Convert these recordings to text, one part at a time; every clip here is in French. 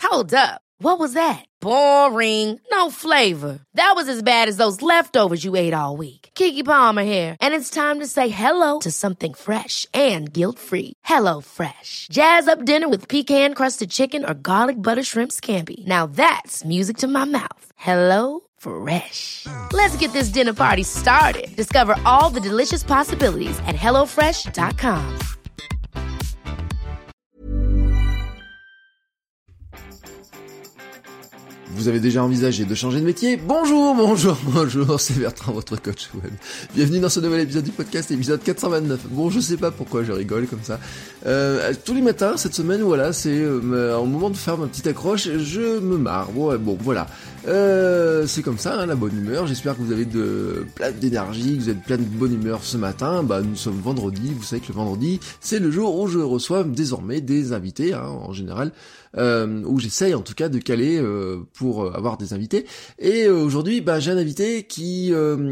Hold up. What was that? Boring. No flavor. That was as bad as those leftovers you ate all week. Keke Palmer here, and it's time to say hello to something fresh and guilt-free. Hello Fresh. Jazz up dinner with pecan-crusted chicken or garlic butter shrimp scampi. Now that's music to my mouth. Hello Fresh. Let's get this dinner party started. Discover all the delicious possibilities at hellofresh.com. Vous avez déjà envisagé de changer de métier? Bonjour, c'est Bertrand, votre coach web. Bienvenue dans ce nouvel épisode du podcast, épisode 429. Bon, je sais pas pourquoi je rigole comme ça. Tous les matins, cette semaine, voilà, c'est au moment de faire ma petite accroche, je me marre. Bon, voilà. C'est comme ça, hein, la bonne humeur. J'espère que vous avez plein d'énergie, que vous êtes plein de bonne humeur ce matin. Nous sommes vendredi. Vous savez que le vendredi, c'est le jour où je reçois désormais des invités, hein, en général. Où j'essaye en tout cas de caler pour avoir des invités. Et aujourd'hui, j'ai un invité qui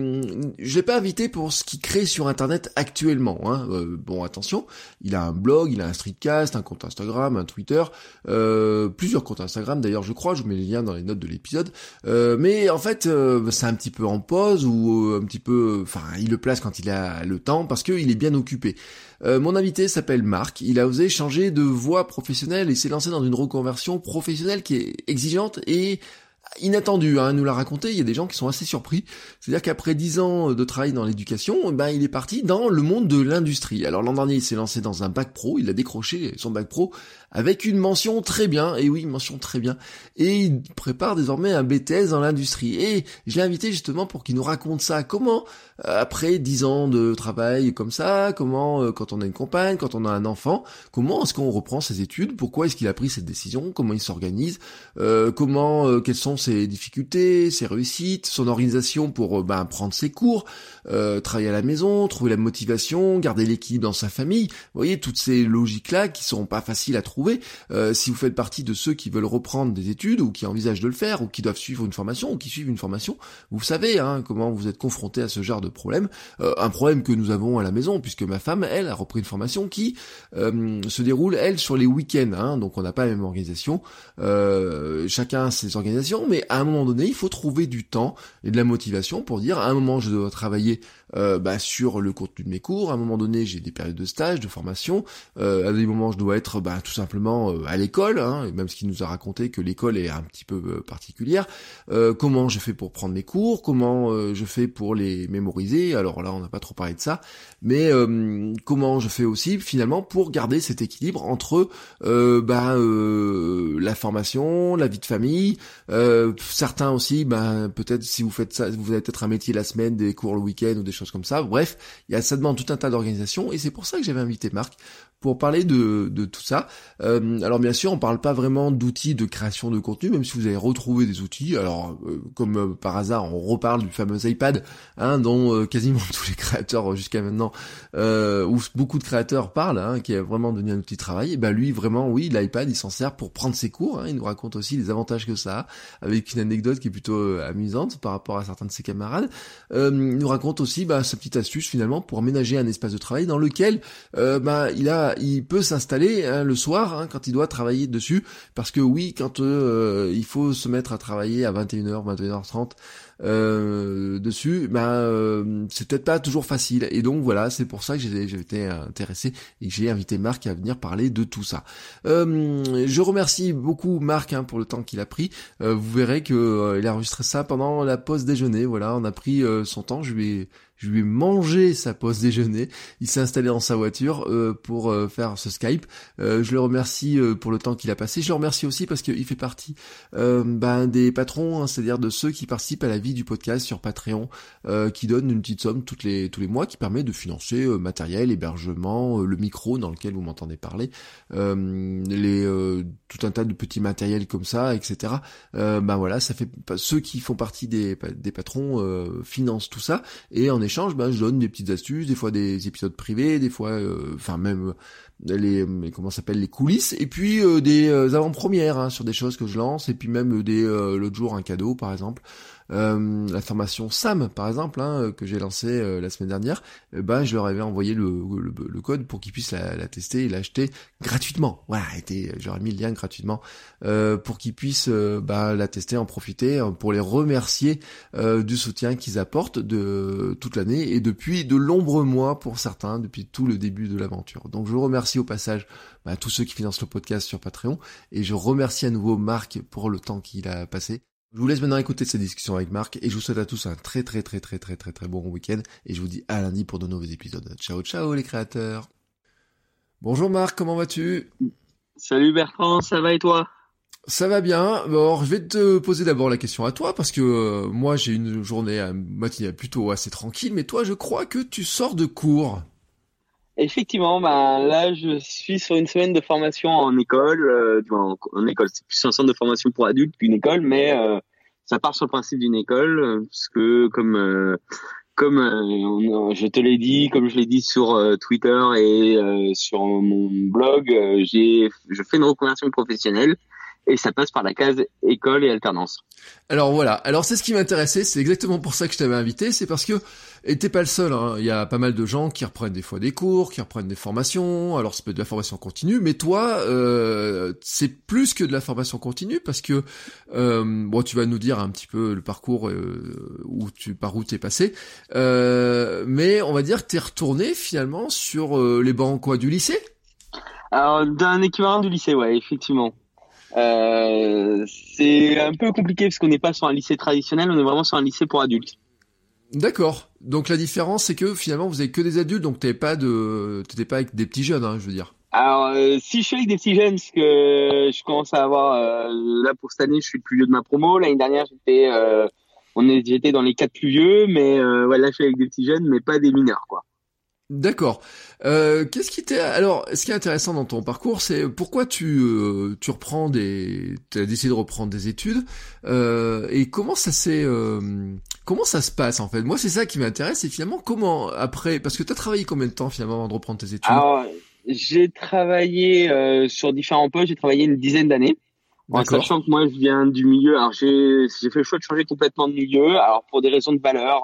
je l'ai pas invité pour ce qu'il crée sur internet actuellement, hein. Bon, attention, il a un blog, il a un streetcast, un compte Instagram, un Twitter, plusieurs comptes Instagram d'ailleurs, je crois, je vous mets les liens dans les notes de l'épisode. Mais en fait, c'est un petit peu en pause ou un petit peu, il le place quand il a le temps parce qu'il est bien occupé. Mon invité s'appelle Marc, il a osé changer de voie professionnelle et s'est lancé dans une reconversion professionnelle qui est exigeante et inattendue, hein, il nous l'a raconté, il y a des gens qui sont assez surpris. C'est-à-dire qu'après 10 ans de travail dans l'éducation, il est parti dans le monde de l'industrie. Alors l'an dernier, il s'est lancé dans un bac pro, il a décroché son bac pro avec une mention très bien, et oui, mention très bien, et il prépare désormais un BTS dans l'industrie. Et je l'ai invité justement pour qu'il nous raconte ça, comment, après 10 ans de travail comme ça, comment, quand on a une compagne, quand on a un enfant, comment est-ce qu'on reprend ses études, pourquoi est-ce qu'il a pris cette décision, comment il s'organise, quelles sont ses difficultés, ses réussites, son organisation pour prendre ses cours, travailler à la maison, trouver la motivation, garder l'équilibre dans sa famille. Vous voyez, toutes ces logiques-là qui sont pas faciles à trouver. Si vous faites partie de ceux qui veulent reprendre des études ou qui envisagent de le faire ou qui doivent suivre une formation ou qui suivent une formation, vous savez comment vous êtes confronté à ce genre de problème. Un problème que nous avons à la maison puisque ma femme, elle, a repris une formation qui se déroule, elle, sur les week-ends. Hein, donc on n'a pas la même organisation. Chacun a ses organisations, mais à un moment donné, il faut trouver du temps et de la motivation pour dire à un moment je dois travailler sur le contenu de mes cours, à un moment donné j'ai des périodes de stage, de formation, à des moments je dois être tout simplement à l'école, hein, et même ce qu'il nous a raconté que l'école est un petit peu particulière, comment je fais pour prendre mes cours, comment je fais pour les mémoriser, alors là on n'a pas trop parlé de ça, mais comment je fais aussi finalement pour garder cet équilibre entre la formation, la vie de famille, certains aussi, peut-être si vous faites ça, vous avez peut-être un métier la semaine, des cours le week-end ou des choses comme ça. Bref, ça demande tout un tas d'organisations et c'est pour ça que j'avais invité Marc pour parler de tout ça. Alors bien sûr, on parle pas vraiment d'outils de création de contenu, même si vous avez retrouvé des outils. Alors comme par hasard, on reparle du fameux iPad, dont quasiment tous les créateurs jusqu'à maintenant, ou beaucoup de créateurs parlent, qui est vraiment devenu un outil de travail. Et lui vraiment, oui, l'iPad, il s'en sert pour prendre ses cours. Il nous raconte aussi les avantages que ça a, avec une anecdote qui est plutôt amusante par rapport à certains de ses camarades. Il nous raconte aussi sa petite astuce finalement pour aménager un espace de travail dans lequel il peut s'installer le soir quand il doit travailler dessus, parce que oui, quand il faut se mettre à travailler à 21h, 21h30 dessus, c'est peut-être pas toujours facile, et donc voilà, c'est pour ça que j'ai été intéressé et que j'ai invité Marc à venir parler de tout ça. Je remercie beaucoup Marc pour le temps qu'il a pris. Vous verrez que il a enregistré ça pendant la pause déjeuner. Voilà, on a pris son temps. Je lui ai mangé sa pause déjeuner. Il s'est installé dans sa voiture pour faire ce Skype. Je le remercie pour le temps qu'il a passé. Je le remercie aussi parce qu'il fait partie des patrons, c'est-à-dire de ceux qui participent à la vie du podcast sur Patreon, qui donnent une petite somme tous les mois qui permet de financer matériel, hébergement, le micro dans lequel vous m'entendez parler, tout un tas de petits matériels comme ça, etc. Voilà, ça fait ceux qui font partie des patrons financent tout ça, et en échange, je donne des petites astuces, des fois des épisodes privés, des fois, même les coulisses, et puis des avant-premières sur des choses que je lance, et puis même l'autre jour un cadeau par exemple. La formation SAM, par exemple, que j'ai lancée la semaine dernière, je leur avais envoyé le code pour qu'ils puissent la tester et l'acheter gratuitement. Voilà, j'aurais mis le lien gratuitement pour qu'ils puissent la tester, en profiter, pour les remercier du soutien qu'ils apportent de toute l'année et depuis de nombreux mois pour certains, depuis tout le début de l'aventure. Donc je remercie au passage tous ceux qui financent le podcast sur Patreon et je remercie à nouveau Marc pour le temps qu'il a passé. Je vous laisse maintenant écouter cette discussion avec Marc et je vous souhaite à tous un très très très très très très très bon week-end et je vous dis à lundi pour de nouveaux épisodes. Ciao ciao les créateurs. Bonjour Marc, comment vas-tu ? Salut Bertrand, ça va et toi ? Ça va bien. Alors, je vais te poser d'abord la question à toi parce que moi j'ai une journée matinale plutôt assez tranquille, mais toi je crois que tu sors de cours. Effectivement, là je suis sur une semaine de formation en école, en école, c'est plus un centre de formation pour adultes qu'une école, mais ça part sur le principe d'une école, parce que je te l'ai dit, comme je l'ai dit sur Twitter et sur mon blog, je fais une reconversion professionnelle. Et ça passe par la case école et alternance. Alors voilà, alors c'est ce qui m'intéressait, c'est exactement pour ça que je t'avais invité, c'est parce que, et t'es pas le seul, il y a pas mal de gens qui reprennent des fois des cours, qui reprennent des formations, alors c'est peut être de la formation continue, mais toi, c'est plus que de la formation continue, parce que, tu vas nous dire un petit peu le parcours par où t'es passé, mais on va dire que t'es retourné finalement sur les bancs du lycée ? Alors, d'un équivalent du lycée, ouais, effectivement. C'est un peu compliqué parce qu'on n'est pas sur un lycée traditionnel, on est vraiment sur un lycée pour adultes. D'accord. Donc la différence c'est que finalement vous avez que des adultes, donc t'étais pas avec des petits jeunes, je veux dire. Alors si je suis avec des petits jeunes, parce que je commence à avoir là pour cette année, je suis le plus vieux de ma promo. L'année dernière j'étais dans les 4 plus vieux, mais là je suis avec des petits jeunes, mais pas des mineurs quoi. D'accord. Alors, ce qui est intéressant dans ton parcours, c'est pourquoi t'as décidé de reprendre des études, et comment ça se passe en fait. Moi, c'est ça qui m'intéresse, et finalement, comment après, parce que t'as travaillé combien de temps finalement avant de reprendre tes études ? Alors, j'ai travaillé sur différents postes, j'ai travaillé une dizaine d'années. En sachant que moi, je viens du milieu, alors j'ai fait le choix de changer complètement de milieu, alors pour des raisons de valeur.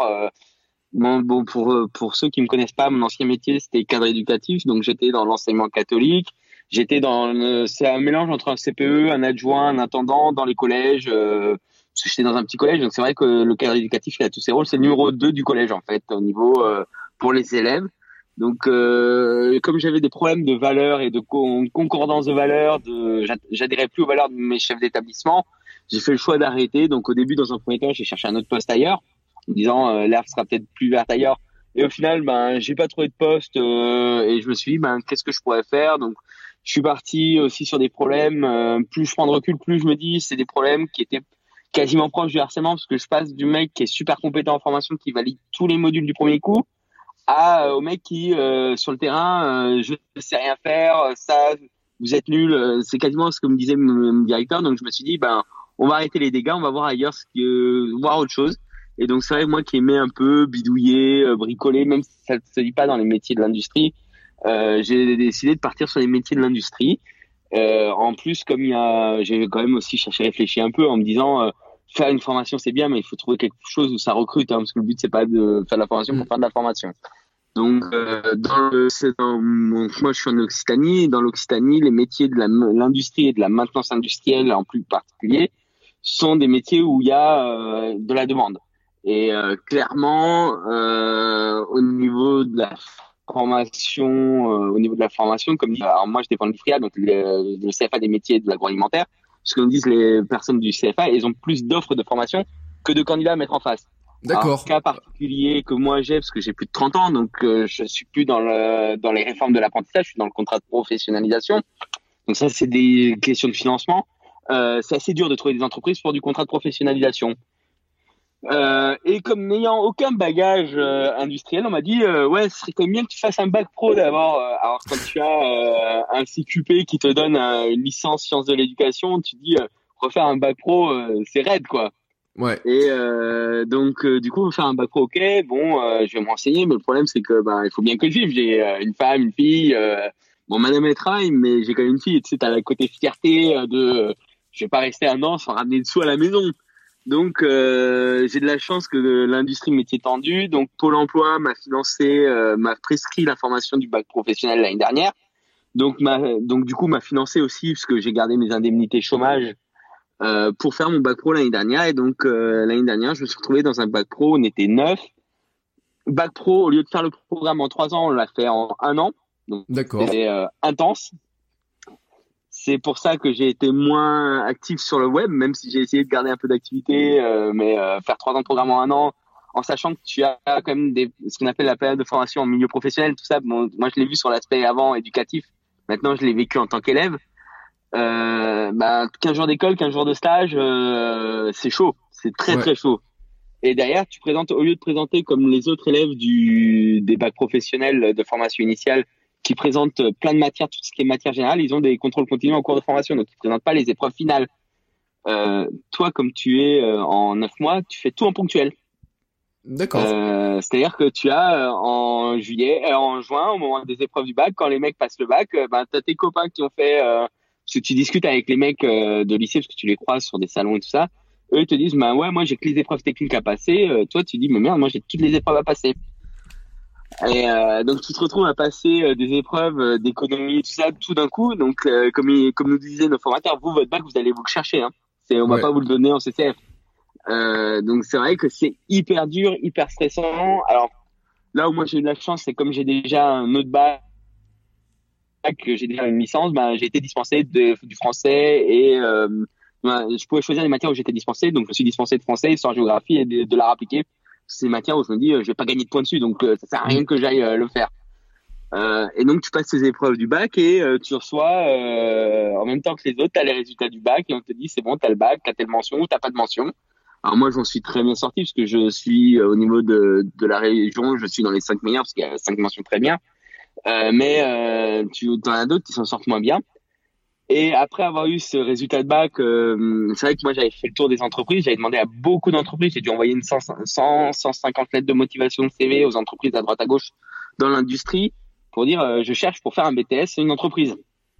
Pour ceux qui me connaissent pas, mon ancien métier c'était cadre éducatif, donc j'étais dans l'enseignement catholique. C'est un mélange entre un CPE, un adjoint, un intendant dans les collèges. Parce que j'étais dans un petit collège, donc c'est vrai que le cadre éducatif il a tous ses rôles. C'est le numéro 2 du collège en fait au niveau pour les élèves. Donc comme j'avais des problèmes de valeurs et de concordance de valeurs, j'adhérais plus aux valeurs de mes chefs d'établissement. J'ai fait le choix d'arrêter. Donc au début, dans un premier temps, j'ai cherché un autre poste ailleurs, en me disant l'herbe sera peut-être plus verte ailleurs. Et au final, j'ai pas trouvé de poste et je me suis dit qu'est-ce que je pourrais faire. Donc je suis parti aussi sur des problèmes. Plus je prends de recul, plus je me dis c'est des problèmes qui étaient quasiment proches du harcèlement, parce que je passe du mec qui est super compétent en formation, qui valide tous les modules du premier coup, au mec qui sur le terrain je ne sais rien faire, ça vous êtes nul. C'est quasiment ce que me disait mon directeur. Donc je me suis dit on va arrêter les dégâts, on va voir ailleurs, voir autre chose. Et donc c'est vrai, moi qui aimais un peu bidouiller, bricoler, même si ça ne se dit pas dans les métiers de l'industrie, j'ai décidé de partir sur les métiers de l'industrie. En plus, j'ai quand même aussi réfléchi un peu en me disant faire une formation c'est bien, mais il faut trouver quelque chose où ça recrute, parce que le but c'est pas de faire de la formation pour faire de la formation. Donc moi je suis en Occitanie, et dans l'Occitanie les métiers de l'industrie et de la maintenance industrielle en plus particulier sont des métiers où il y a de la demande. Et clairement, au niveau de la formation, comme dit, alors moi j'étais pour l'IFRIA, donc le CFA des métiers de l'agroalimentaire. Ce que nous disent les personnes du CFA, ils ont plus d'offres de formation que de candidats à mettre en face. D'accord. Alors, cas particulier que moi j'ai, parce que j'ai plus de 30 ans, donc je suis plus dans les réformes de l'apprentissage, je suis dans le contrat de professionnalisation. Donc ça, c'est des questions de financement. C'est assez dur de trouver des entreprises pour du contrat de professionnalisation. Et comme n'ayant aucun bagage industriel, on m'a dit ce serait quand même bien que tu fasses un bac pro d'abord. Alors quand tu as un CQP qui te donne une licence sciences de l'éducation, tu te dis refaire un bac pro c'est raide quoi. Ouais. Et donc du coup faire un bac pro, ok, je vais me renseigner, mais le problème c'est que il faut bien que je vive. J'ai une femme, une fille. Madame elle travaille, mais j'ai quand même une fille. Tu sais, t'as le côté fierté de je vais pas rester un an sans ramener de sous à la maison. Donc j'ai de la chance que l'industrie métier tendu. Donc Pôle Emploi m'a prescrit la formation du bac professionnel l'année dernière. Donc du coup m'a financé aussi parce que j'ai gardé mes indemnités chômage pour faire mon bac pro l'année dernière. Et donc l'année dernière, je me suis retrouvé dans un bac pro. On était 9. Bac pro, au lieu de faire le programme en 3 ans, on l'a fait en 1 an. Donc D'accord. c'était intense. C'est pour ça que j'ai été moins actif sur le web, même si j'ai essayé de garder un peu d'activité, mais faire 3 ans de programme en 1 an, en sachant que tu as quand même ce qu'on appelle la période de formation en milieu professionnel, tout ça. Bon, moi, je l'ai vu sur l'aspect avant éducatif. Maintenant, je l'ai vécu en tant qu'élève. 15 jours d'école, 15 jours de stage, c'est chaud. C'est très, très chaud. Et derrière, au lieu de présenter comme les autres élèves des bacs professionnels de formation initiale, qui présentent plein de matières, tout ce qui est matière générale, ils ont des contrôles continus en cours de formation, donc ils présentent pas les épreuves finales. Toi, comme tu es en 9 mois, tu fais tout en ponctuel. D'accord. C'est-à-dire que tu as en juin, au moment des épreuves du bac, quand les mecs passent le bac, t'as tes copains qui ont fait, parce que tu discutes avec les mecs de lycée, parce que tu les croises sur des salons et tout ça, eux ils te disent, ouais, moi j'ai que les épreuves techniques à passer, toi tu dis, mais merde, moi j'ai toutes les épreuves à passer. Et donc tu te retrouves à passer des épreuves d'économie, tout ça, tout d'un coup. Donc comme nous disaient nos formateurs, vous votre bac vous allez vous le chercher. Hein. On va pas vous le donner en CCF. Donc c'est vrai que c'est hyper dur, hyper stressant. Alors là où moi j'ai eu de la chance, c'est comme j'ai déjà un autre bac, que j'ai déjà une licence, j'ai été dispensé du français et je pouvais choisir les matières où j'étais dispensé. Donc je me suis dispensé de français, histoire, géographie et de l'art appliqué. C'est des matières où je me dis je vais pas gagner de points dessus, donc ça sert à rien que j'aille le faire. Et donc tu passes ces épreuves du bac et tu reçois en même temps que les autres, t'as les résultats du bac et on te dit c'est bon, t'as le bac, t'as telle mention ou t'as pas de mention. Alors moi j'en suis très bien sorti parce que je suis au niveau de la région, je suis dans les 5 meilleurs parce qu'il y a 5 mentions très bien. Mais tu en as d'autres qui s'en sortent moins bien. Et après avoir eu ce résultat de bac, c'est vrai que moi j'avais fait le tour des entreprises, j'avais demandé à beaucoup d'entreprises, j'ai dû envoyer 150 lettres de motivation de CV aux entreprises à droite à gauche dans l'industrie pour dire je cherche pour faire un BTS une entreprise.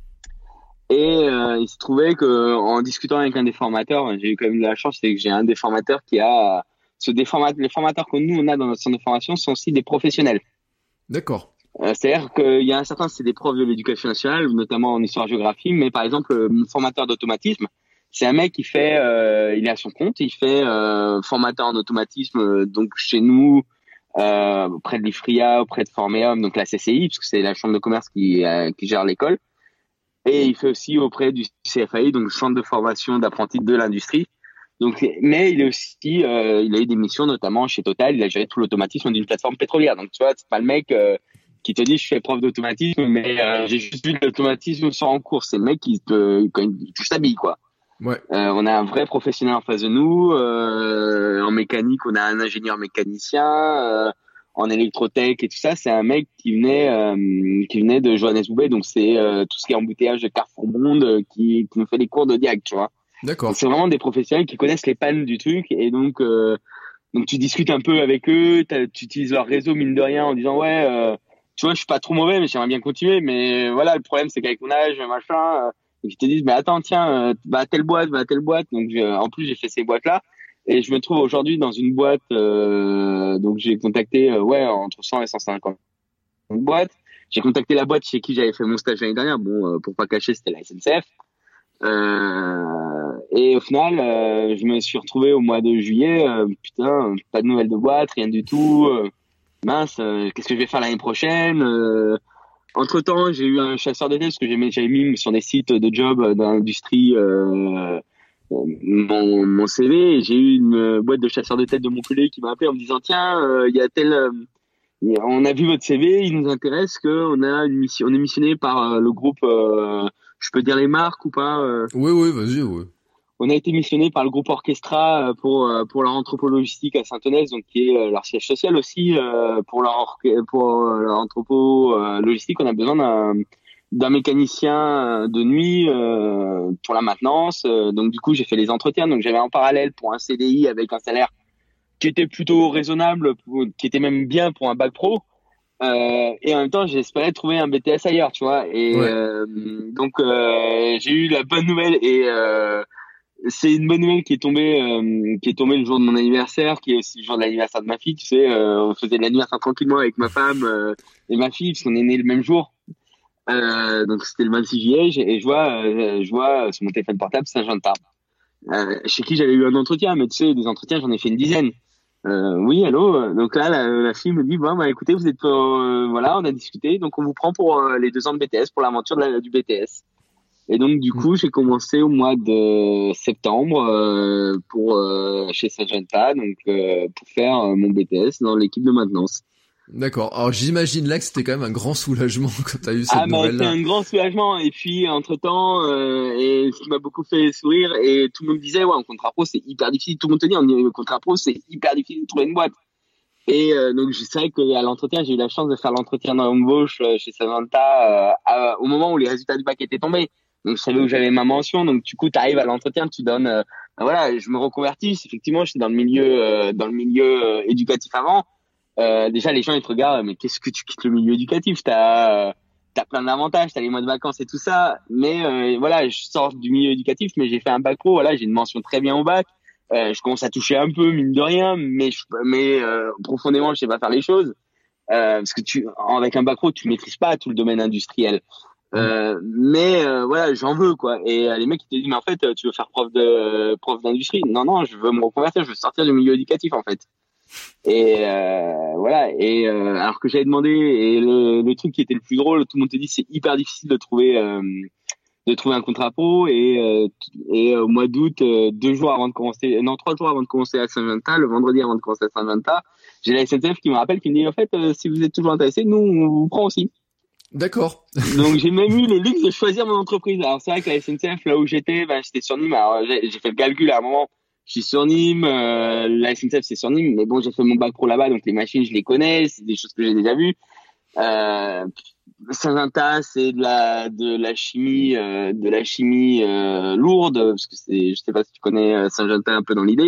Et il se trouvait que en discutant avec un des formateurs, j'ai eu quand même de la chance, c'est que j'ai un des formateurs qui a les formateurs que nous on a dans notre centre de formation sont aussi des professionnels. D'accord. C'est-à-dire qu'il y a un certain, c'est des profs de l'éducation nationale, notamment en histoire-géographie, mais par exemple, mon formateur d'automatisme, c'est un mec qui fait, il est à son compte, il fait formateur en automatisme, donc chez nous, auprès de l'IFRIA, auprès de Formeum, donc la CCI, parce que c'est la chambre de commerce qui gère l'école, et il fait aussi auprès du CFAI, donc le centre de formation d'apprentis de l'industrie. Donc, mais il est aussi, il a eu des missions, notamment chez Total, il a géré tout l'automatisme d'une plateforme pétrolière. Donc tu vois, c'est pas le mec qui te dit je fais prof d'automatisme mais j'ai juste vu de l'automatisme sur en cours. C'est le mec qui quand il touche sa bille quoi. Ouais. On a un vrai professionnel en face de nous. En mécanique, on a un ingénieur mécanicien. En électrotech et tout ça, c'est un mec qui venait de Johannesburg, donc c'est tout ce qui est embouteillage de Carrefour Monde qui nous fait des cours de diag, tu vois. D'accord. Donc, c'est vraiment des professionnels qui connaissent les pannes du truc et donc tu discutes un peu avec eux, tu utilises leur réseau mine de rien en disant ouais. Tu vois, je suis pas trop mauvais, mais j'aimerais bien continuer. Mais voilà, le problème, c'est qu'avec mon âge, machin, ils te disent, mais attends, tiens, va à telle boîte, va à telle boîte. Donc, en plus, j'ai fait ces boîtes-là. Et je me trouve aujourd'hui dans une boîte, donc j'ai contacté, entre 100 et 150 boîtes. J'ai contacté la boîte chez qui j'avais fait mon stage l'année dernière. Bon, pour pas cacher, c'était la SNCF. Et au final, je me suis retrouvé au mois de juillet, putain, pas de nouvelles de boîte, rien du tout. Mince, qu'est-ce que je vais faire l'année prochaine Entre-temps, j'ai eu un chasseur de tête parce que j'avais mis sur des sites de job d'industrie mon CV. Et j'ai eu une boîte de chasseurs de tête de Montpellier qui m'a appelé en me disant tiens, il y a on a vu votre CV, il nous intéresse qu'on a une mission, on est missionné par le groupe. Je peux dire les marques ou pas Oui, vas-y, oui. On a été missionné par le groupe Orchestra pour leur entrepôt logistique à Saint-Onès, donc qui est leur siège social aussi pour leur entrepôt logistique. On a besoin d'un mécanicien de nuit pour la maintenance. Donc du coup, j'ai fait les entretiens. Donc j'avais en parallèle pour un CDI avec un salaire qui était plutôt raisonnable, qui était même bien pour un bac pro. Et en même temps, j'espérais trouver un BTS ailleurs, tu vois. Et donc j'ai eu la bonne nouvelle et c'est une bonne nouvelle qui est tombée le jour de mon anniversaire, qui est aussi le jour de l'anniversaire de ma fille. Tu sais, on faisait l'anniversaire tranquillement avec ma femme et ma fille, parce qu'on est nés le même jour. Donc c'était le 26 juillet, et je vois sur mon téléphone portable Saint-Jean-de-Tarbes. Chez qui j'avais eu un entretien, mais tu sais, des entretiens, j'en ai fait une dizaine. Oui, allô. Donc là, la fille me dit, bon, bah écoutez, vous êtes, voilà, on a discuté, donc on vous prend pour les 2 ans de BTS, pour l'aventure du BTS. Et donc du coup, j'ai commencé au mois de septembre pour chez Syngenta, donc pour faire mon BTS dans l'équipe de maintenance. D'accord. Alors j'imagine là que c'était quand même un grand soulagement quand t'as eu cette nouvelle-là. C'était un grand soulagement. Et puis entre-temps, et ce qui m'a beaucoup fait sourire, et tout le monde disait, ouais, en contrat pro c'est hyper difficile. Tout le monde te dit, en contrat pro c'est hyper difficile de trouver une boîte. Et donc je sais qu'à l'entretien, j'ai eu la chance de faire l'entretien d'embauche chez Syngenta au moment où les résultats du bac étaient tombés. Donc je savais où j'avais ma mention. Donc du coup, tu arrives à l'entretien, tu donnes, voilà, je me reconvertis. Effectivement, j'étais dans le milieu éducatif avant. Déjà les gens ils te regardent, mais qu'est-ce que tu quittes le milieu éducatif, t'as plein d'avantages, t'as les mois de vacances et tout ça, mais voilà, je sors du milieu éducatif, mais j'ai fait un bac pro, voilà, j'ai une mention très bien au bac, je commence à toucher un peu mine de rien, mais profondément je sais pas faire les choses, parce que avec un bac pro tu maîtrises pas tout le domaine industriel, mais voilà, j'en veux quoi. Et les mecs ils te disent, mais en fait tu veux faire prof d'industrie? Non, je veux me reconvertir, je veux sortir du milieu éducatif en fait. Et voilà, et alors que j'avais demandé, et le truc qui était le plus drôle, tout le monde te dit c'est hyper difficile de trouver un contrat pro, et au mois d'août, 3 jours avant de commencer à Saint-Jean, le vendredi avant de commencer à Saint-Jean, j'ai la SNCF qui me rappelle, qui me dit en fait si vous êtes toujours intéressé, nous on vous prend aussi. D'accord. Donc j'ai même eu le luxe de choisir mon entreprise. Alors c'est vrai que la SNCF, là où j'étais sur Nîmes. Alors j'ai fait le calcul à un moment. Je suis sur Nîmes, la SNCF c'est sur Nîmes, mais bon, j'ai fait mon bac pro là-bas, donc les machines je les connais, c'est des choses que j'ai déjà vues. Syngenta c'est de la chimie lourde, parce que je sais pas si tu connais Syngenta un peu dans l'idée.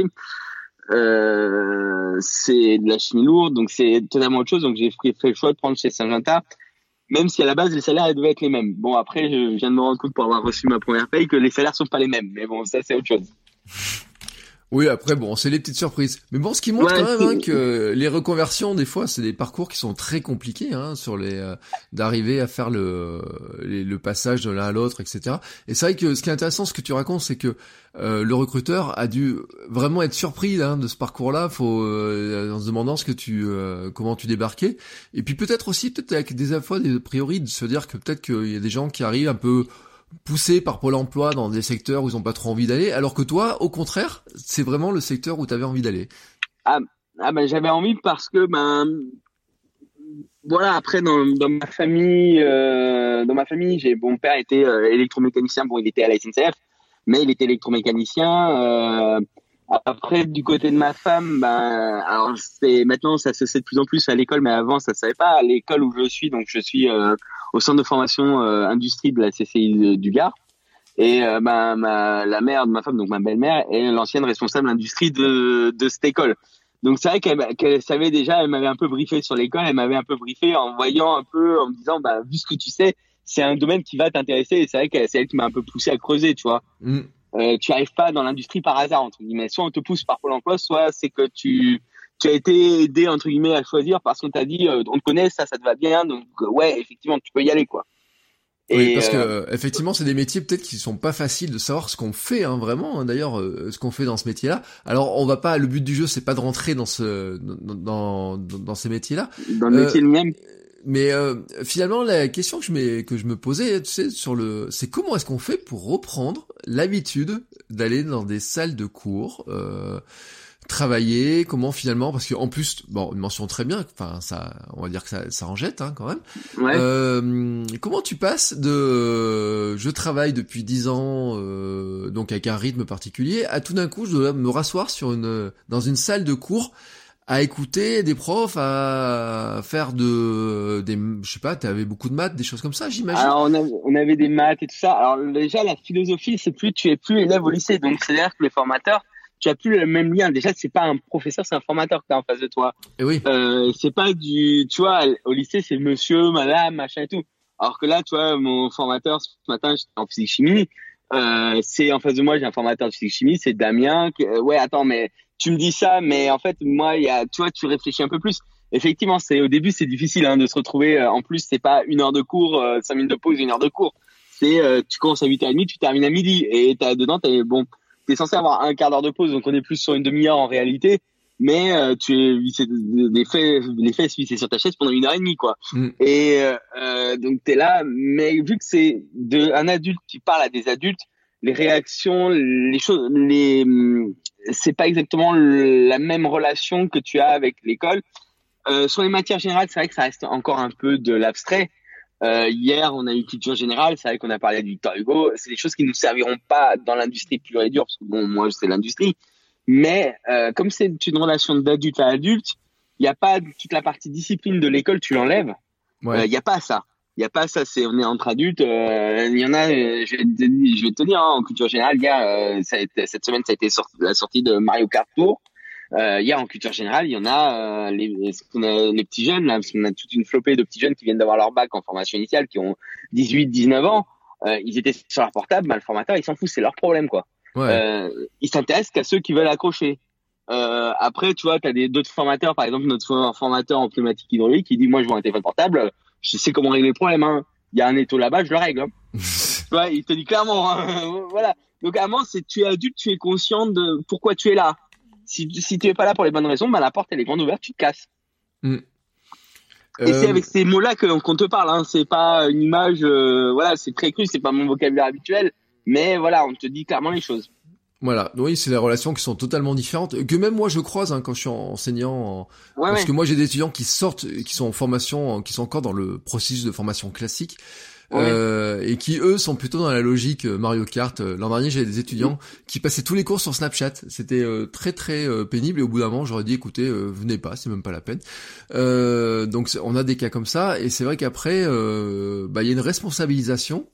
C'est de la chimie lourde, donc c'est totalement autre chose. Donc j'ai fait le choix de prendre chez Syngenta, même si à la base les salaires devaient être les mêmes. Bon, après je viens de me rendre compte pour avoir reçu ma première paye que les salaires sont pas les mêmes, mais bon, ça c'est autre chose. Oui, après, bon, c'est les petites surprises. Mais bon, ce qui montre quand même que les reconversions, des fois, c'est des parcours qui sont très compliqués, sur d'arriver à faire le passage de l'un à l'autre, etc. Et c'est vrai que ce qui est intéressant, ce que tu racontes, c'est que le recruteur a dû vraiment être surpris de ce parcours-là, en se demandant comment tu débarquais. Et puis peut-être avec des fois des a priori, de se dire que peut-être qu'il y a des gens qui arrivent un peu poussés par Pôle emploi dans des secteurs où ils ont pas trop envie d'aller, alors que toi, au contraire, c'est vraiment le secteur où tu avais envie d'aller. Ben j'avais envie parce que voilà, après dans ma famille, mon père était électromécanicien. Bon, il était à la SNCF, mais il était électromécanicien. Après, du côté de ma femme, alors maintenant ça se sait de plus en plus à l'école, mais avant ça se savait pas. À l'école où je suis, donc je suis au centre de formation industrie de la CCI du Gard, et la mère de ma femme, donc ma belle-mère, est l'ancienne responsable industrie de cette école. Donc c'est vrai qu'elle savait déjà, elle m'avait un peu briefé sur l'école, elle m'avait un peu briefé en voyant un peu, en me disant, vu ce que tu sais, c'est un domaine qui va t'intéresser, et c'est vrai que c'est elle qui m'a un peu poussé à creuser, tu vois. Tu arrives pas dans l'industrie par hasard, entre guillemets. Soit on te pousse par Pôle emploi, soit c'est que tu as été aidé, entre guillemets, à choisir parce qu'on t'a dit, on te connaît, ça te va bien, donc ouais, effectivement, tu peux y aller, quoi. Oui, parce que effectivement, c'est des métiers peut-être qui sont pas faciles de savoir ce qu'on fait, vraiment. D'ailleurs, ce qu'on fait dans ce métier-là. Alors, on va pas. Le but du jeu, c'est pas de rentrer dans ces métiers-là. Dans le métier lui-même. Mais finalement, la question que je me posais, tu sais, c'est comment est-ce qu'on fait pour reprendre l'habitude d'aller dans des salles de cours, travailler, comment finalement, parce que en plus, bon, une mention très bien, enfin ça, on va dire que ça en jette quand même. Ouais. Comment tu passes de je travaille depuis 10 ans, donc avec un rythme particulier, à tout d'un coup je dois me rasseoir dans une salle de cours, à écouter des profs, à faire je sais pas, t'avais beaucoup de maths, des choses comme ça, j'imagine. Alors on avait des maths et tout ça. Alors déjà la philosophie, tu es plus élève au lycée, donc c'est-à-dire que les formateurs, tu as plus le même lien. Déjà c'est pas un professeur, c'est un formateur que t'as en face de toi. Et oui. C'est pas tu vois, au lycée c'est monsieur, madame, machin et tout. Alors que là, tu vois, mon formateur ce matin, j'étais en physique chimie. C'est en face de moi, j'ai un formateur de physique-chimie, c'est Damien. Ouais, attends, mais tu me dis ça, mais en fait, moi, tu vois, tu réfléchis un peu plus. Effectivement, au début, c'est difficile de se retrouver. En plus, c'est pas 1 heure de cours, 5 minutes de pause, 1 heure de cours. Tu commences à 8h30, tu termines à midi, et t'es censé avoir un quart d'heure de pause, donc on est plus sur une demi-heure en réalité. Mais tu es les fesses vissées sur ta chaise pendant 1h30, quoi. Et donc t'es là, mais vu que c'est un adulte qui parle à des adultes, les réactions, les choses, c'est pas exactement la même relation que tu as avec l'école. Sur les matières générales, c'est vrai que ça reste encore un peu de l'abstrait. Hier, on a eu culture générale, c'est vrai qu'on a parlé de Victor Hugo. C'est des choses qui nous serviront pas dans l'industrie pure et dure, parce que bon, moi, c'est l'industrie. Mais comme c'est une relation d'adulte à adulte, il n'y a pas toute la partie discipline de l'école, tu l'enlèves. Il n'y a pas ça. Il y a pas ça. On est entre adultes. Il y en a. Je vais te dire, en culture générale, hier, cette semaine, ça a été la sortie de Mario Kart Tour. Hier, en culture générale, il y en a les petits jeunes là, parce qu'on a toute une flopée de petits jeunes qui viennent d'avoir leur bac en formation initiale, qui ont 18, 19 ans. Ils étaient sur leur portable, le formateur, il s'en fout, c'est leur problème, quoi. Ouais. Ils s'intéressent qu'à ceux qui veulent accrocher. Après, tu vois, t'as d'autres formateurs, par exemple notre formateur en pneumatique hydraulique, qui dit moi je vois un téléphone portable, je sais comment régler le problème. Il y a un étau là-bas, je le règle. Tu vois, il te dit clairement. Voilà. Donc à moi, tu es adulte, tu es conscient de pourquoi tu es là. Si tu es pas là pour les bonnes raisons, la porte elle est grande ouverte, tu te casses. Et c'est avec ces mots-là qu'on te parle. C'est pas une image. Voilà, c'est très cru, c'est pas mon vocabulaire habituel. Mais voilà, on te dit clairement les choses. Voilà, oui, c'est des relations qui sont totalement différentes, que même moi je croise quand je suis enseignant, parce que moi j'ai des étudiants qui sortent, qui sont en formation, qui sont encore dans le processus de formation classique, et qui eux sont plutôt dans la logique Mario Kart. L'an dernier j'avais des étudiants qui passaient tous les cours sur Snapchat, c'était très très pénible, et au bout d'un moment j'aurais dit écoutez, venez pas, c'est même pas la peine. Donc on a des cas comme ça, et c'est vrai qu'après il y a une responsabilisation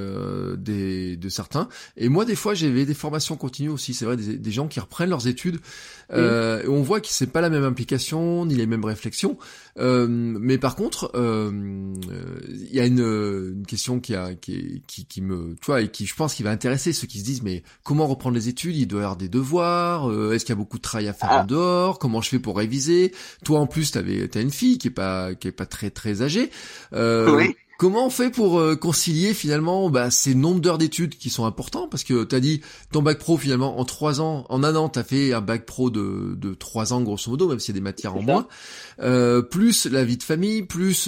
de certains, et moi des fois j'avais des formations continues aussi, c'est vrai, des gens qui reprennent leurs études, et on voit que c'est pas la même implication ni les mêmes réflexions, mais par contre il y a une question qui me, tu vois, et qui je pense qui va intéresser ceux qui se disent mais comment reprendre les études, il doit y avoir des devoirs, est-ce qu'il y a beaucoup de travail à faire en dehors, comment je fais pour réviser, toi en plus t'as une fille qui est pas très très âgée, comment on fait pour concilier finalement ces nombres d'heures d'études qui sont importants, parce que t'as dit ton bac pro finalement en 3 ans, en 1 an t'as fait un bac pro de 3 ans grosso modo, même s'il y a des matières en moins, plus la vie de famille, plus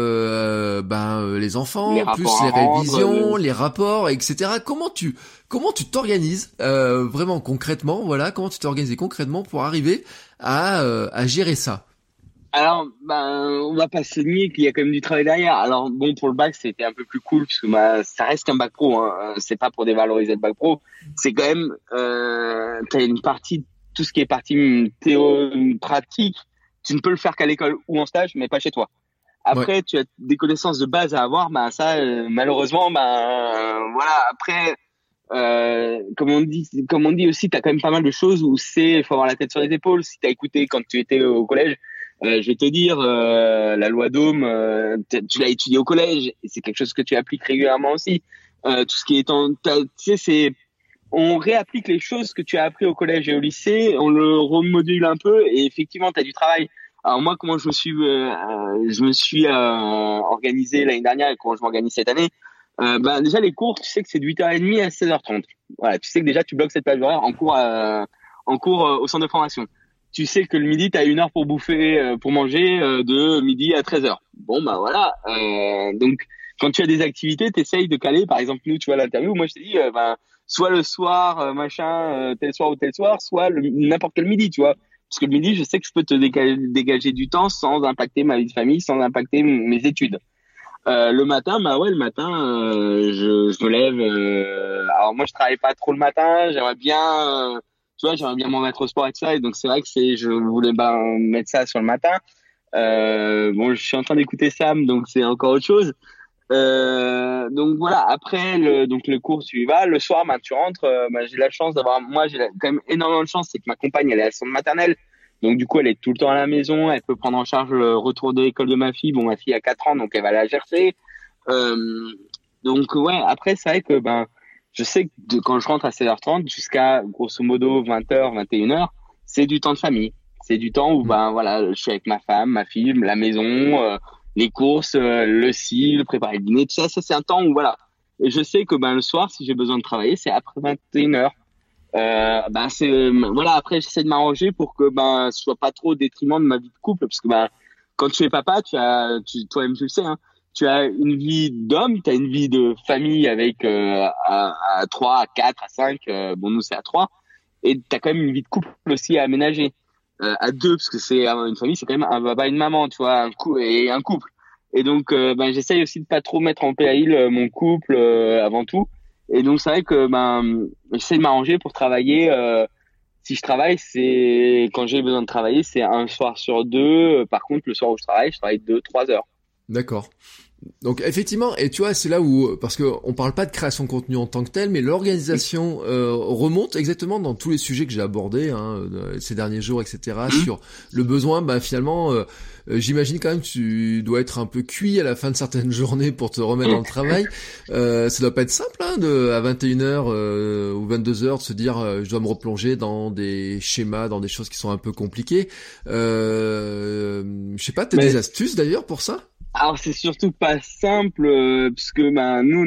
les enfants, plus les révisions, les rapports, etc. Comment tu t'organises vraiment concrètement, voilà, comment tu t'es organisé concrètement pour arriver à gérer ça? Alors, on va pas se nier qu'il y a quand même du travail derrière. Alors, bon, pour le bac, c'était un peu plus cool, parce que ça reste un bac pro, c'est pas pour dévaloriser le bac pro. C'est quand même, t'as une partie, tout ce qui est partie pratique, tu ne peux le faire qu'à l'école ou en stage, mais pas chez toi. Après, tu as des connaissances de base à avoir, ça, malheureusement, voilà, après, comme on dit aussi, t'as quand même pas mal de choses où il faut avoir la tête sur les épaules. Si t'as écouté quand tu étais au collège, je vais te dire, la loi d'Ohm, tu l'as étudié au collège, et c'est quelque chose que tu appliques régulièrement aussi. Tout ce qui est tu sais, on réapplique les choses que tu as appris au collège et au lycée, on le remodule un peu, et effectivement, tu as du travail. Alors moi, comment je me suis organisé l'année dernière, et comment je m'organise cette année, déjà les cours, tu sais que c'est de 8h30 à 16h30. Voilà, tu sais que déjà tu bloques cette plage horaire en cours au centre de formation. Tu sais que le midi, tu as 1 heure pour bouffer, pour manger, de midi à 13h. Bon, voilà. Donc, quand tu as des activités, tu essayes de caler. Par exemple, nous, tu vois, l'interview, moi, je t'ai dit, soit le soir, tel soir ou tel soir, soit n'importe quel midi, tu vois. Parce que le midi, je sais que je peux te dégager du temps sans impacter ma vie de famille, sans impacter mes études. Le matin, je me lève. Alors, moi, je travaille pas trop le matin. J'aimerais bien m'en mettre au sport et tout ça, et donc c'est vrai que je voulais mettre ça sur le matin. Je suis en train d'écouter Sam, donc c'est encore autre chose. Donc voilà, après le cours tu y vas, le soir tu rentres, j'ai la chance j'ai quand même énormément de chance, c'est que ma compagne elle est à son maternelle, donc du coup elle est tout le temps à la maison, elle peut prendre en charge le retour de l'école de ma fille. Bon, ma fille a 4 ans, donc elle va la chercher. Donc ouais, après c'est vrai que je sais que quand je rentre à 16h30 jusqu'à grosso modo 20h, 21h, c'est du temps de famille. C'est du temps où ben voilà, je suis avec ma femme, ma fille, la maison, les courses, le préparer le dîner, tout ça. Ça c'est un temps où voilà. Et je sais que ben le soir, si j'ai besoin de travailler, c'est après 21h. Ben c'est voilà. Après, j'essaie de m'arranger pour que ben ce soit pas trop au détriment de ma vie de couple, parce que ben quand tu es papa, toi-même tu le sais, hein, tu as une vie d'homme, tu as une vie de famille avec à 3, à 4, à 5, bon nous c'est à 3, et tu as quand même une vie de couple aussi à aménager à 2, parce que c'est une famille, c'est quand même un papa et une maman, tu vois, un couple. Et donc ben j'essaye aussi de pas trop mettre en péril mon couple avant tout. Et donc c'est vrai que ben j'essaie de m'arranger pour travailler. Si je travaille, c'est quand j'ai besoin de travailler, c'est un soir sur deux. Par contre, le soir où je travaille 2, 3 heures. D'accord. Donc effectivement, et tu vois, c'est là où, parce que on parle pas de création de contenu en tant que tel, mais l'organisation remonte exactement dans tous les sujets que j'ai abordés ces derniers jours, etc. Sur le besoin, bah finalement, j'imagine quand même que tu dois être un peu cuit à la fin de certaines journées pour te remettre dans le travail. Ça doit pas être simple, hein, à 21h ou 22h de se dire je dois me replonger dans des schémas, dans des choses qui sont un peu compliquées. Je sais pas, t'as des astuces d'ailleurs pour ça? Alors c'est surtout pas simple parce que ben nous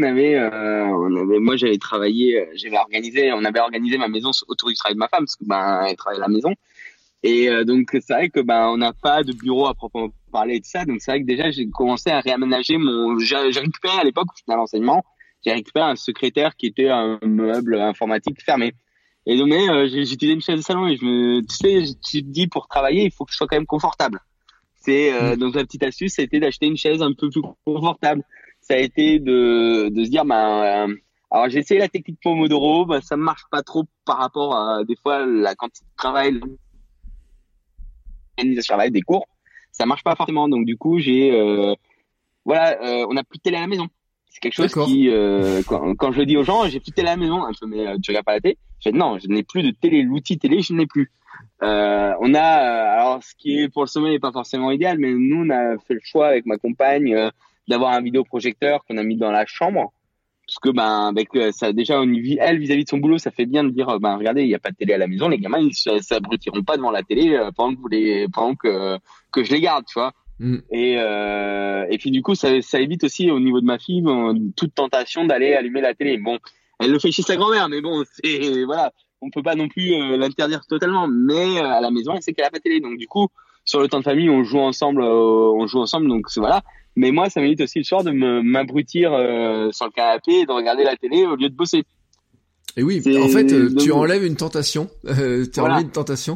moi j'avais travaillé, on avait organisé ma maison autour du travail de ma femme parce que ben elle travaille à la maison et donc c'est vrai que ben on n'a pas de bureau à proprement parler et tout ça, donc c'est vrai que déjà j'ai commencé à réaménager j'ai récupéré à l'époque où j'étais à l'enseignement, j'ai récupéré un secrétaire qui était un meuble informatique fermé et donc j'utilisais une chaise de salon et tu te dis pour travailler il faut que je sois quand même confortable. Donc la petite astuce, c'était d'acheter une chaise un peu plus confortable. Ça a été de se dire alors j'ai essayé la technique Pomodoro, ça me marche pas trop par rapport à des fois la quantité de travail, l'organisation des cours, ça marche pas forcément. Donc du coup, on n'a plus de télé à la maison. C'est quelque chose qui quand je le dis aux gens, j'ai plus de télé à la maison, mais tu regardes pas la télé? Je fais non, je n'ai plus de télé, l'outil télé, je n'ai plus. On a alors ce qui est pour le sommeil n'est pas forcément idéal, mais nous on a fait le choix avec ma compagne d'avoir un vidéoprojecteur qu'on a mis dans la chambre parce que avec ça déjà vis-à-vis de son boulot, ça fait bien de dire regardez, il y a pas de télé à la maison, les gamins ils s'abrutiront pas devant la télé pendant que je les garde, tu vois. Et puis du coup ça évite aussi au niveau de ma fille toute tentation d'aller allumer la télé. Bon, elle le fait chez sa grand-mère, mais bon, c'est voilà, on peut pas non plus l'interdire totalement, mais à la maison elle sait qu'elle a pas de télé, donc du coup sur le temps de famille on joue ensemble, donc voilà. Mais moi ça m'évite aussi le soir de m'abrutir sur le canapé et de regarder la télé au lieu de bosser. Et oui, en fait, tu enlèves une tentation. Enlevé une tentation.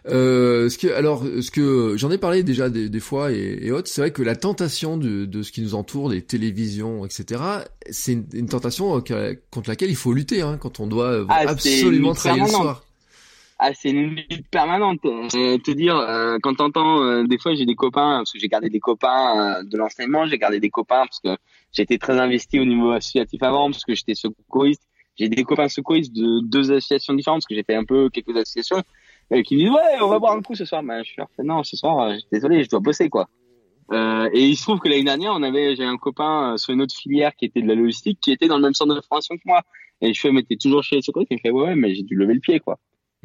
Ce que j'en ai parlé déjà des fois et autres, c'est vrai que la tentation de ce qui nous entoure, des télévisions, etc. C'est une tentation contre laquelle il faut lutter, hein, quand on doit absolument travailler le soir. C'est une lutte permanente. Te dire, quand t'entends, des fois j'ai des copains, parce que j'ai gardé des copains de l'enseignement, j'ai gardé des copains parce que j'étais très investi au niveau associatif avant, parce que j'étais secouriste. J'ai des copains secouristes de 2 associations différentes, parce que j'ai fait un peu quelques associations, qui me disent ouais, on va boire un coup ce soir. Je leur fais non, ce soir, désolé, je dois bosser quoi. Et il se trouve que l'année dernière, j'ai un copain sur une autre filière qui était de la logistique, qui était dans le même centre de formation que moi. Et je fais mais t'es toujours chez les secouristes? Il me fait ouais, mais j'ai dû lever le pied quoi.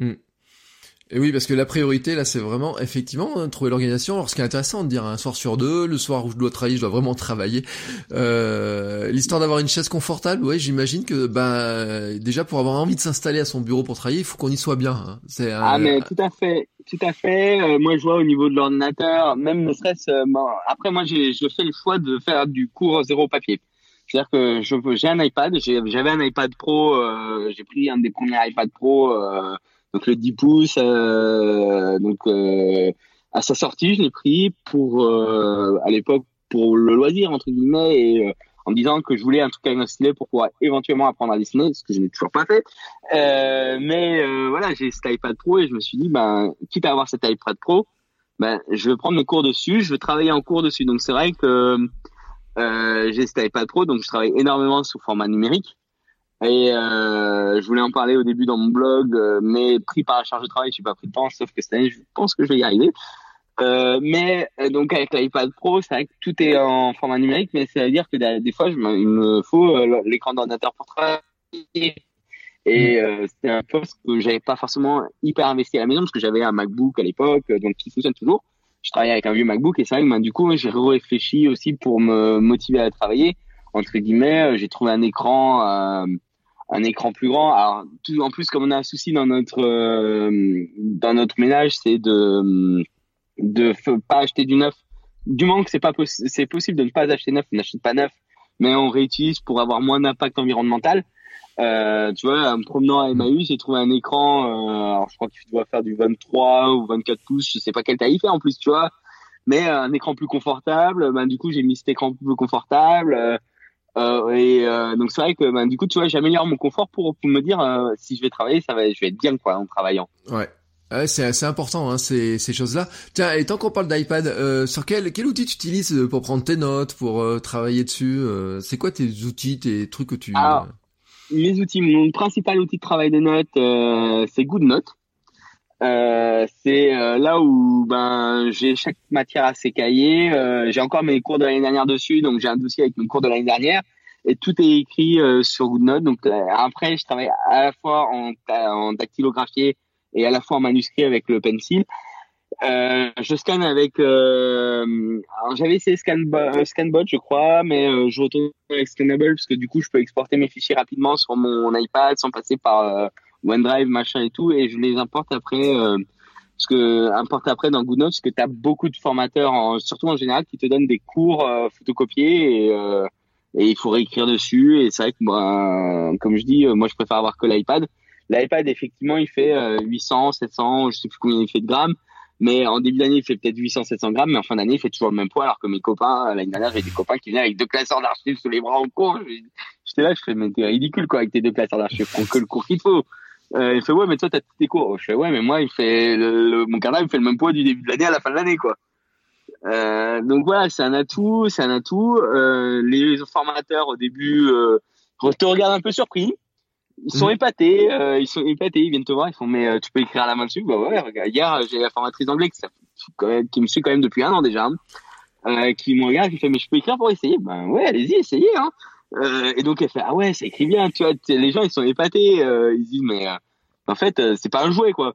Et oui, parce que la priorité, là, c'est vraiment, effectivement, trouver l'organisation. Alors, ce qui est intéressant de dire un soir sur deux, le soir où je dois travailler, je dois vraiment travailler. L'histoire d'avoir une chaise confortable, ouais, j'imagine que, déjà, pour avoir envie de s'installer à son bureau pour travailler, il faut qu'on y soit bien, hein. Mais tout à fait. Moi, je vois au niveau de l'ordinateur, même ne serait-ce, après, moi, je fais le choix de faire du cours zéro papier. C'est-à-dire que j'ai un iPad, j'avais un iPad Pro, j'ai pris un des premiers iPad Pro, donc le 10 pouces, à sa sortie, je l'ai pris à l'époque, pour le loisir, entre guillemets, et en me disant que je voulais un truc avec un stylet pour pouvoir éventuellement apprendre à dessiner, ce que je n'ai toujours pas fait. Voilà, j'ai cet iPad Pro et je me suis dit, quitte à avoir cet iPad Pro, je vais prendre mes cours dessus, je vais travailler en cours dessus. Donc c'est vrai que j'ai cet iPad Pro, donc je travaille énormément sous format numérique. Et je voulais en parler au début dans mon blog, mais pris par la charge de travail, j'ai pas pris le temps, sauf que cette année, je pense que je vais y arriver. Donc avec l'iPad Pro, c'est vrai que tout est en format numérique, mais ça veut dire que des fois, il me faut l'écran d'ordinateur pour travailler. Et c'était un poste que j'avais pas forcément hyper investi à la maison parce que j'avais un MacBook à l'époque, donc qui fonctionne toujours. Je travaillais avec un vieux MacBook et c'est vrai que du coup j'ai réfléchi aussi pour me motiver à travailler. Entre guillemets, j'ai trouvé un écran plus grand. Alors en plus comme on a un souci dans notre ménage, c'est de pas acheter du neuf. Du moment que c'est possible de ne pas acheter neuf, on n'achète pas neuf, mais on réutilise pour avoir moins d'impact environnemental. Tu vois, en me promenant à Emmaüs, j'ai trouvé un écran, alors je crois qu'il doit faire du 23 ou 24 pouces, je sais pas quelle taille il fait en plus, tu vois, mais un écran plus confortable. Du coup, j'ai mis cet écran plus confortable. Donc c'est vrai que du coup, tu vois, j'améliore mon confort pour me dire si je vais travailler, je vais être bien quoi en travaillant. Ouais. Ouais, c'est important, hein, ces choses-là. Tiens, et tant qu'on parle d'iPad, sur quel outil tu utilises pour prendre tes notes, pour travailler dessus c'est quoi tes outils, tes trucs que tu... Alors, mes outils, mon principal outil de travail de notes, c'est GoodNote. C'est là où j'ai chaque matière à ses cahiers. J'ai encore mes cours de l'année dernière dessus, donc j'ai un dossier avec mes cours de l'année dernière et tout est écrit sur GoodNote. Donc après, je travaille à la fois en dactylographié et à la fois en manuscrit avec le pencil. Je scanne avec. Alors j'avais essayé Scanbot, je crois, mais je retourne avec Scannable parce que du coup, je peux exporter mes fichiers rapidement sur mon iPad sans passer par OneDrive, machin et tout, et je les importe après. Importe après dans GoodNotes, parce que tu as beaucoup de formateurs, surtout en général, qui te donnent des cours photocopiés et il faut réécrire dessus. Et c'est vrai que comme je dis, moi je préfère avoir que l'iPad. L'iPad, effectivement, il fait 800, 700, je sais plus combien il fait de grammes. Mais en début d'année, il fait peut-être 800, 700 grammes, mais en fin d'année, il fait toujours le même poids, alors que mes copains, l'année dernière, j'ai des copains qui venaient avec 2 classeurs d'archives sous les bras en cours. J'étais là, je fais, mais t'es ridicule, quoi, avec tes 2 classeurs d'archives. Prends que le cours qu'il te faut. Il fait, ouais, mais toi, t'as tous tes cours. Je fais, ouais, mais moi, il fait, mon carnet, il fait le même poids du début de l'année à la fin de l'année, quoi. Donc voilà, c'est un atout. Les formateurs, au début, te regardent un peu surpris. Ils sont épatés, ils viennent te voir, ils font mais tu peux écrire à la main dessus. Bah ouais, regarde, hier j'ai la formatrice d'anglais qui me suit quand même depuis 1 an déjà, qui me regarde, qui fait mais je peux écrire pour essayer. Ben ouais, allez-y, essayez hein. Et donc elle fait ah ouais, ça écrit bien, tu vois, les gens ils sont épatés, ils se disent mais en fait c'est pas un jouet quoi.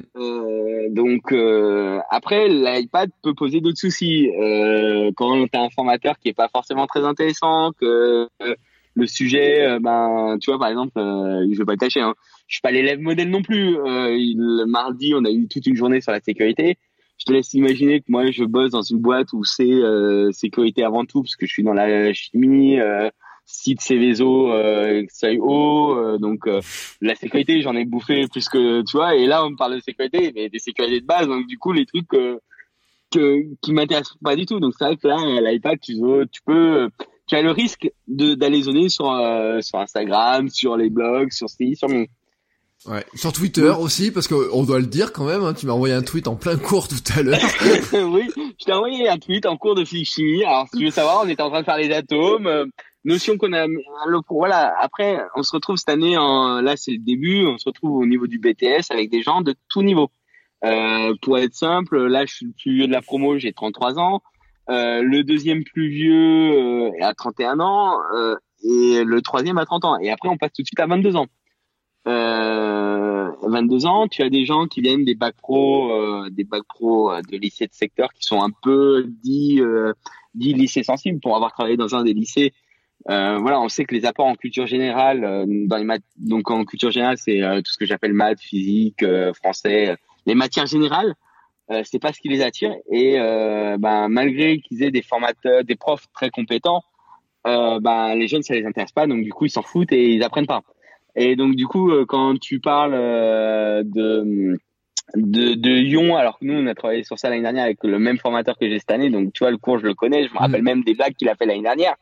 Donc après l'iPad peut poser d'autres soucis quand t'as un formateur qui est pas forcément très intéressant, que le sujet, tu vois, par exemple, je vais pas le cacher, hein, je suis pas l'élève modèle non plus. Le mardi, on a eu toute une journée sur la sécurité. Je te laisse imaginer que moi, je bosse dans une boîte où c'est sécurité avant tout, parce que je suis dans la chimie, site Céveso, donc la sécurité, j'en ai bouffé plus que, tu vois, et là, on me parle de sécurité, mais des sécurités de base, donc du coup, les trucs qui m'intéressent pas du tout. Donc c'est vrai que là, l'iPad, tu as le risque d'aller zoner sur Instagram, sur les blogs, sur mon. Ouais, sur Twitter aussi, parce que on doit le dire quand même, hein, tu m'as envoyé un tweet en plein cours tout à l'heure. Oui, je t'ai envoyé un tweet en cours de physique-chimie. Alors, si tu veux savoir, on était en train de faire les atomes, notion qu'on a, voilà. Après, on se retrouve cette année là, c'est le début, on se retrouve au niveau du BTS avec des gens de tout niveau. Pour être simple, là, je suis le plus vieux de la promo, j'ai 33 ans. Le deuxième plus vieux a 31 ans, et le troisième a 30 ans. Et après, on passe tout de suite à 22 ans. 22 ans, tu as des gens qui viennent des bacs pro de lycées de secteur qui sont un peu dits lycées sensibles pour avoir travaillé dans un des lycées. Voilà, on sait que les apports en culture générale, dans les maths, donc en culture générale, c'est tout ce que j'appelle maths, physique, français, les matières générales. C'est pas ce qui les attire et malgré qu'ils aient des formateurs, des profs très compétents, les jeunes ça les intéresse pas, donc du coup ils s'en foutent et ils apprennent pas. Et donc du coup quand tu parles de Lyon, alors que nous on a travaillé sur ça l'année dernière avec le même formateur que j'ai cette année, donc tu vois le cours je le connais, je me rappelle même des blagues qu'il a fait l'année dernière.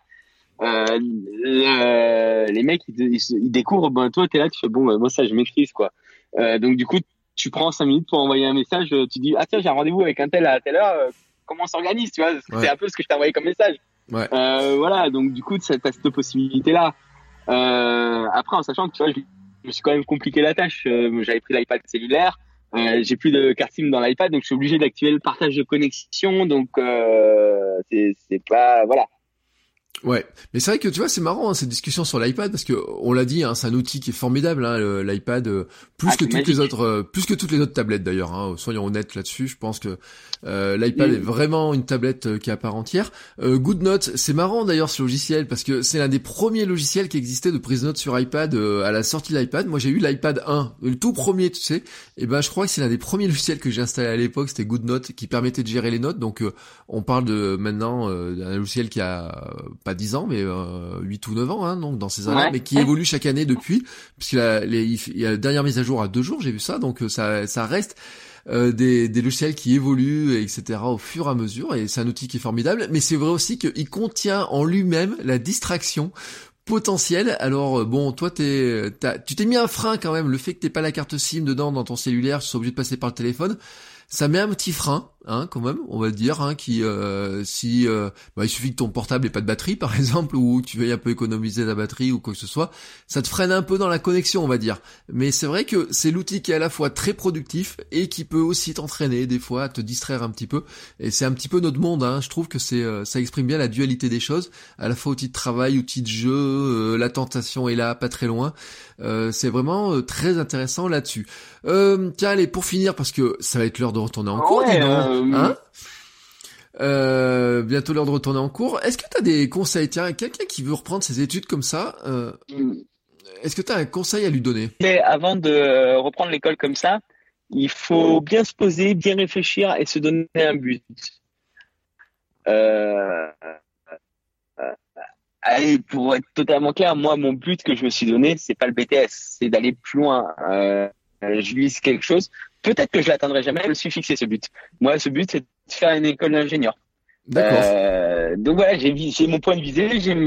Les mecs ils découvrent, toi t'es là, tu fais bon moi ça je maîtrise quoi. Donc du coup tu prends 5 minutes pour envoyer un message, tu dis ah tiens j'ai un rendez-vous avec un tel à telle heure, comment on s'organise, tu vois, c'est un peu ce que je t'ai envoyé comme message. Ouais. Voilà, donc du coup t'as cette possibilité là. Après en sachant que tu vois je me suis quand même compliqué la tâche, j'avais pris l'iPad cellulaire, j'ai plus de carte SIM dans l'iPad, donc je suis obligé d'activer le partage de connexion, donc c'est pas voilà. Ouais, mais c'est vrai que tu vois, c'est marrant cette discussion sur l'iPad parce que on l'a dit, c'est un outil qui est formidable, l'iPad, plus que toutes les autres, plus que toutes les autres tablettes d'ailleurs. Soyons honnêtes là-dessus. Je pense que l'iPad est vraiment une tablette qui est à part entière. GoodNote, c'est marrant d'ailleurs ce logiciel parce que c'est l'un des premiers logiciels qui existait de prise de notes sur iPad à la sortie de l'iPad. Moi, j'ai eu l'iPad 1, le tout premier, tu sais. Et ben, je crois que c'est l'un des premiers logiciels que j'ai installé à l'époque. C'était GoodNote qui permettait de gérer les notes. Donc, on parle de maintenant d'un logiciel qui a pas 10 ans, mais 8 ou 9 ans, donc dans ces années, mais qui évolue chaque année depuis, puisqu'il y a la dernière mise à jour à 2 jours, j'ai vu ça, donc ça reste des logiciels qui évoluent, etc. au fur et à mesure, et c'est un outil qui est formidable, mais c'est vrai aussi qu'il contient en lui-même la distraction potentielle. Alors bon, toi tu t'es mis un frein quand même, le fait que t'aies pas la carte SIM dedans dans ton cellulaire, tu sois obligé de passer par le téléphone, ça met un petit frein, quand même, on va dire, qui il suffit que ton portable ait pas de batterie, par exemple, ou que tu veuilles un peu économiser la batterie ou quoi que ce soit, ça te freine un peu dans la connexion, on va dire. Mais c'est vrai que c'est l'outil qui est à la fois très productif et qui peut aussi t'entraîner des fois, à te distraire un petit peu. Et c'est un petit peu notre monde, je trouve que ça exprime bien la dualité des choses, à la fois outil de travail, outil de jeu, la tentation est là, pas très loin. C'est vraiment très intéressant là-dessus. Tiens, allez, pour finir, parce que ça va être l'heure de retourner en cours, dis donc. Bientôt l'heure de retourner en cours. Est-ce que t'as des conseils? Tiens, quelqu'un qui veut reprendre ses études comme ça, est-ce que t'as un conseil à lui donner? Mais avant de reprendre l'école comme ça, il faut bien se poser, bien réfléchir et se donner un but. Allez, pour être totalement clair, moi, mon but que je me suis donné, c'est pas le BTS, c'est d'aller plus loin. Je vise quelque chose. Peut-être que je l'atteindrai jamais. Je me suis fixé ce but. Moi, ce but, c'est de faire une école d'ingénieur. D'accord. Donc voilà, j'ai mon point de visée, j'ai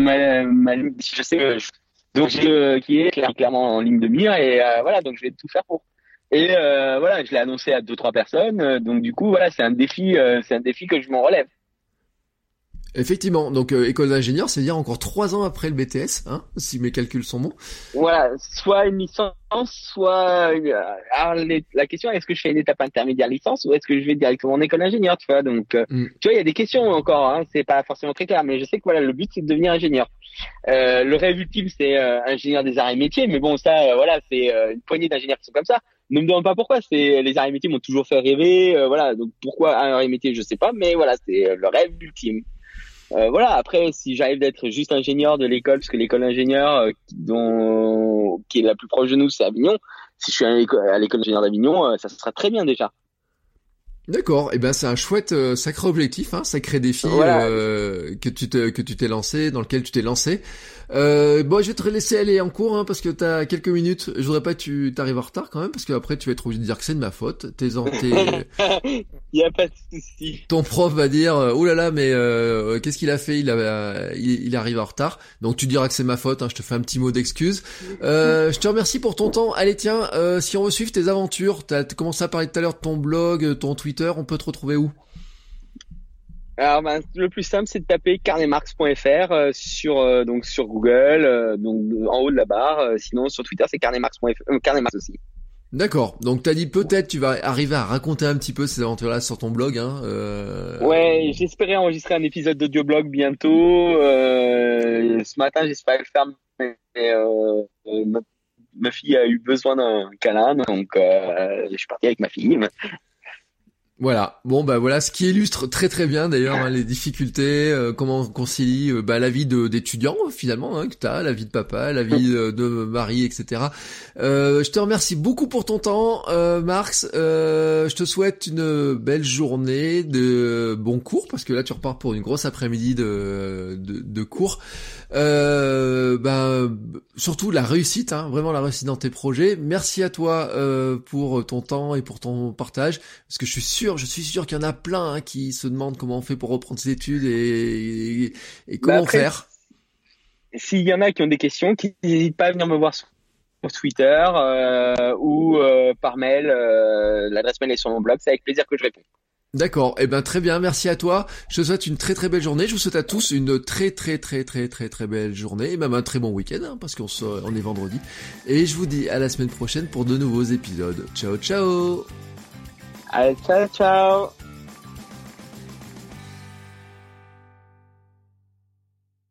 je sais donc j'ai qui est clairement en ligne de mire et voilà, donc je vais tout faire pour. Et voilà, je l'ai annoncé à 2-3 personnes. Donc du coup, voilà, c'est un défi que je m'en relève. Effectivement, donc école d'ingénieur, c'est-à-dire encore 3 ans après le BTS, si mes calculs sont bons. Voilà, soit une licence, soit alors la question est-ce que je fais une étape intermédiaire licence ou est-ce que je vais directement en école d'ingénieur, tu vois. Donc tu vois, il y a des questions encore, c'est pas forcément très clair, mais je sais que voilà, le but c'est de devenir ingénieur. Le rêve ultime c'est ingénieur des arts et métiers, mais bon ça voilà, c'est une poignée d'ingénieurs qui sont comme ça. Ne me demande pas pourquoi, c'est les arts et métiers m'ont toujours fait rêver, voilà, donc pourquoi un art et métier, je sais pas, mais voilà, c'est le rêve ultime. Voilà, après, si j'arrive d'être juste ingénieur de l'école, parce que l'école d'ingénieur qui est la plus proche de nous, c'est Avignon. Si je suis à l'école d'ingénieur d'Avignon, ça sera très bien déjà. D'accord, et ben c'est un chouette sacré objectif, sacré défi voilà. que tu t'es lancé, dans lequel tu t'es lancé. Bon, je vais te laisser aller en cours parce que t'as quelques minutes. Je voudrais pas que tu t'arrives en retard quand même parce que après tu vas être obligé de dire que c'est de ma faute. Il y a pas de souci. Ton prof va dire oh là là mais qu'est-ce qu'il a fait? Il arrive en retard. Donc tu diras que c'est ma faute. Je te fais un petit mot d'excuse. Je te remercie pour ton temps. Allez tiens, si on veut suivre tes aventures, t'as commencé à parler tout à l'heure de ton blog, ton Twitter. On peut te retrouver où? Alors le plus simple c'est de taper carnetmarx.fr sur Google, donc en haut de la barre. Sinon sur Twitter c'est carnetmarx.fr, carnetmarx aussi. D'accord. Donc t'as dit peut-être tu vas arriver à raconter un petit peu ces aventures-là sur ton blog. Ouais, j'espérais enregistrer un épisode d'audioblog bientôt. Ce matin j'espérais le faire, mais ma fille a eu besoin d'un câlin, donc je suis parti avec ma fille. Voilà. Bon voilà ce qui illustre très très bien d'ailleurs les difficultés, comment on concilie la vie d'étudiant finalement que t'as, la vie de papa, la vie de mari, etc. Je te remercie beaucoup pour ton temps, Marx. Je te souhaite une belle journée, de bons cours parce que là tu repars pour une grosse après-midi de cours. Surtout la réussite, vraiment la réussite dans tes projets. Merci à toi pour ton temps et pour ton partage parce que je suis sûr qu'il y en a plein qui se demandent comment on fait pour reprendre ses études et comment faire. S'il y en a qui ont des questions, qui n'hésitent pas à venir me voir sur Twitter ou par mail. L'adresse mail est sur mon blog, c'est avec plaisir que je réponds. D'accord, très bien, merci à toi. Je te souhaite une très très belle journée. Je vous souhaite à tous une très très très très très très belle journée et même un très bon week-end parce qu'on est vendredi. Et je vous dis à la semaine prochaine pour de nouveaux épisodes. Ciao ciao. Allez, ciao ciao.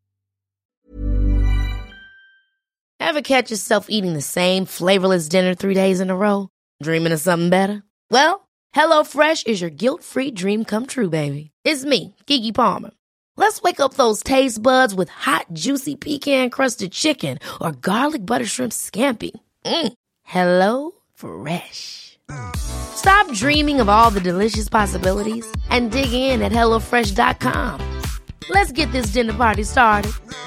Ever catch yourself eating the same flavorless dinner 3 days in a row? Dreaming of something better? Well, HelloFresh is your guilt-free dream come true, baby. It's me, Keke Palmer. Let's wake up those taste buds with hot, juicy pecan-crusted chicken or garlic butter shrimp scampi. Hello Fresh. Stop dreaming of all the delicious possibilities and dig in at HelloFresh.com. Let's get this dinner party started.